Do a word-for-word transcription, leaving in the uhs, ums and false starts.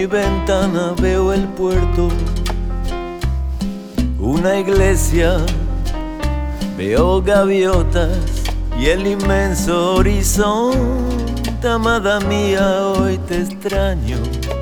mi ventana veo el puerto, una iglesia, veo gaviotas y el inmenso horizonte. Amada mía, hoy te extraño,